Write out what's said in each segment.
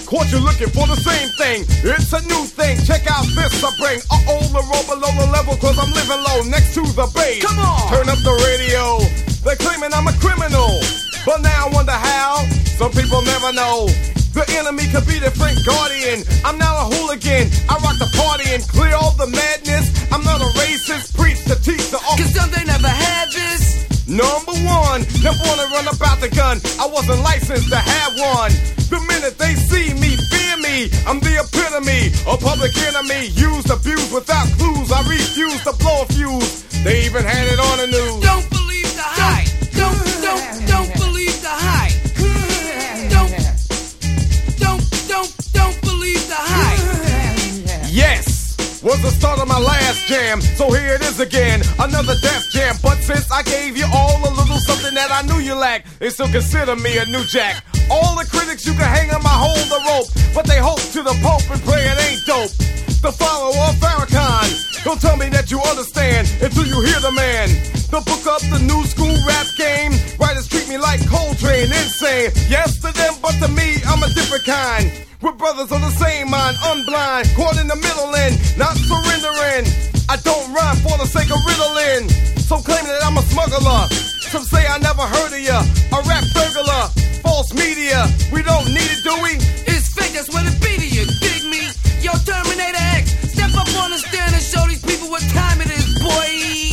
Caught you looking for the same thing. It's a new thing. Check out this I bring. The roll below the level, cause I'm living low next to the base. Come on! Turn up the radio. They're claiming I'm a criminal, but now I wonder how. Some people never know. The enemy could be the Frank Guardian. I'm now a hooligan. I rock the party and clear all the madness. I'm not a racist. Preach to teach the Cause some they never had this. Number one, never wanna run about the gun. I wasn't licensed to have one. The minute they see me, fear me. I'm the epitome, a public enemy. Used, abused without clues. I refuse to blow a fuse. They even had it on the news. Don't believe the hype. Don't believe the hype. Don't believe the hype. Yes, was the start of my last jam. So here it is again, another death jam. But since I gave you all a little something that I knew you lacked, they still consider me a new jack. All the critics you can hang on my hold the rope, but they hope to the Pope and pray it ain't dope. The follower of Farrakhan, don't tell me that you understand until you hear the man. The book up the new school rap game. Writers treat me like Coltrane, insane. Yes to them, but to me, I'm a different kind. We're brothers on the same mind, unblind, caught in the middle and not surrendering. I don't rhyme for the sake of riddling. Some claim that I'm a smuggler. Some say I never heard of ya. A rap burglar, false media. We don't need it, do we? It's fake, that's what it be to you. Dig me? Yo, Terminator X, step up on the stand and show these people what time it is, boy.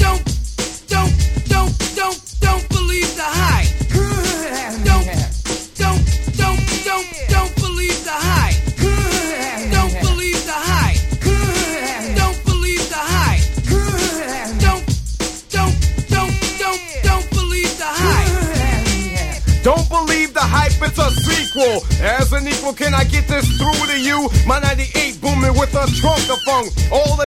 Don't believe the hype. Don't believe the hype. Don't believe the hype. Don't believe the hype. Don't believe the hype. Don't believe the hype, it's a sequel. As an equal, can I get this through to you? My 98 booming with a trunk of funk. All the